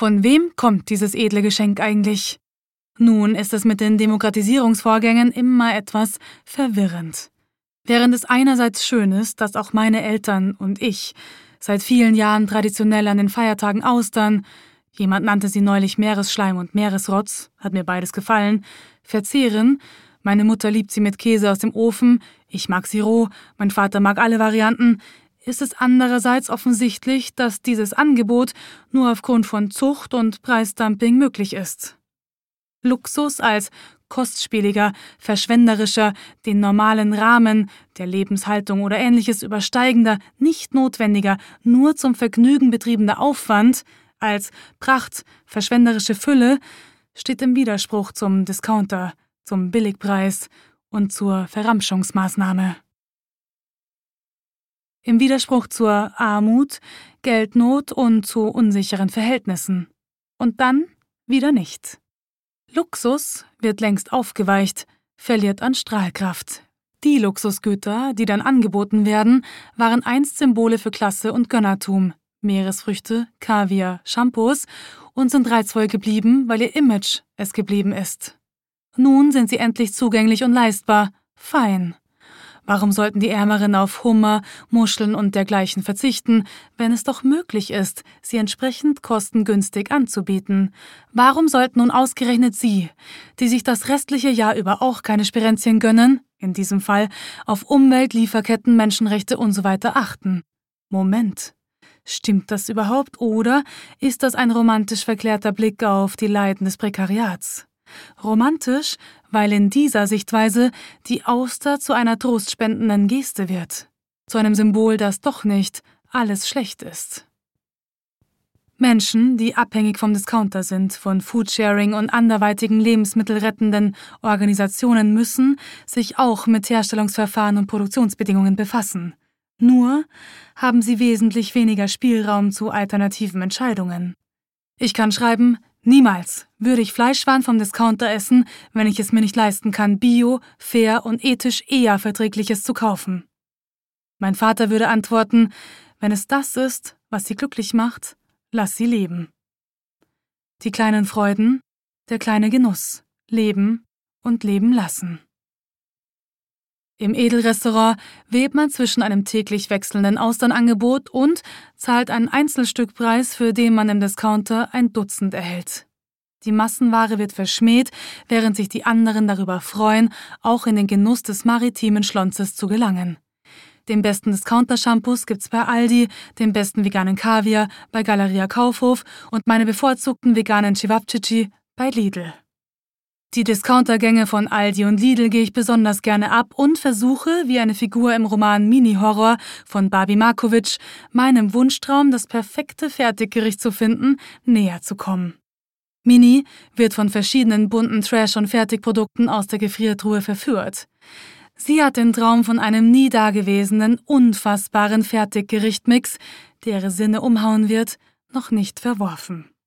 Von wem kommt dieses edle Geschenk eigentlich? Nun ist es mit den Demokratisierungsvorgängen immer etwas verwirrend. Während es einerseits schön ist, dass auch meine Eltern und ich seit vielen Jahren traditionell an den Feiertagen Austern, jemand nannte sie neulich Meeresschleim und Meeresrotz, hat mir beides gefallen, verzehren, meine Mutter liebt sie mit Käse aus dem Ofen, ich mag sie roh, mein Vater mag alle Varianten, ist es andererseits offensichtlich, dass dieses Angebot nur aufgrund von Zucht und Preisdumping möglich ist. Luxus als kostspieliger, verschwenderischer, den normalen Rahmen der Lebenshaltung oder Ähnliches übersteigender, nicht notwendiger, nur zum Vergnügen betriebener Aufwand als Pracht, verschwenderische Fülle steht im Widerspruch zum Discounter, zum Billigpreis und zur Verramschungsmaßnahme. Im Widerspruch zur Armut, Geldnot und zu unsicheren Verhältnissen. Und dann wieder nicht. Luxus wird längst aufgeweicht, verliert an Strahlkraft. Die Luxusgüter, die dann angeboten werden, waren einst Symbole für Klasse und Gönnertum. Meeresfrüchte, Kaviar, Shampoos und sind reizvoll geblieben, weil ihr Image es geblieben ist. Nun sind sie endlich zugänglich und leistbar. Fein. Warum sollten die Ärmeren auf Hummer, Muscheln und dergleichen verzichten, wenn es doch möglich ist, sie entsprechend kostengünstig anzubieten? Warum sollten nun ausgerechnet Sie, die sich das restliche Jahr über auch keine Sperenzien gönnen, in diesem Fall auf Umwelt, Lieferketten, Menschenrechte usw. achten? Moment. Stimmt das überhaupt oder ist das ein romantisch verklärter Blick auf die Leiden des Prekariats? Romantisch, weil in dieser Sichtweise die Auster zu einer trostspendenden Geste wird, zu einem Symbol, dass doch nicht alles schlecht ist. Menschen, die abhängig vom Discounter sind, von Foodsharing und anderweitigen lebensmittelrettenden Organisationen müssen sich auch mit Herstellungsverfahren und Produktionsbedingungen befassen. Nur haben sie wesentlich weniger Spielraum zu alternativen Entscheidungen. Ich kann schreiben, niemals würde ich Fleischwaren vom Discounter essen, wenn ich es mir nicht leisten kann, bio, fair und ethisch eher Verträgliches zu kaufen. Mein Vater würde antworten, wenn es das ist, was sie glücklich macht, lass sie leben. Die kleinen Freuden, der kleine Genuss, leben und leben lassen. Im Edelrestaurant wählt man zwischen einem täglich wechselnden Austernangebot und zahlt einen Einzelstückpreis, für den man im Discounter ein Dutzend erhält. Die Massenware wird verschmäht, während sich die anderen darüber freuen, auch in den Genuss des maritimen Schlonzes zu gelangen. Den besten Discounter-Shampoos gibt's bei Aldi, den besten veganen Kaviar bei Galeria Kaufhof und meine bevorzugten veganen Cevapcici bei Lidl. Die Discountergänge von Aldi und Lidl gehe ich besonders gerne ab und versuche, wie eine Figur im Roman Mini-Horror von Barbie Markovic, meinem Wunschtraum, das perfekte Fertiggericht zu finden, näher zu kommen. Mini wird von verschiedenen bunten Trash- und Fertigprodukten aus der Gefriertruhe verführt. Sie hat den Traum von einem nie dagewesenen, unfassbaren Fertiggerichtmix, der ihre Sinne umhauen wird, noch nicht verworfen.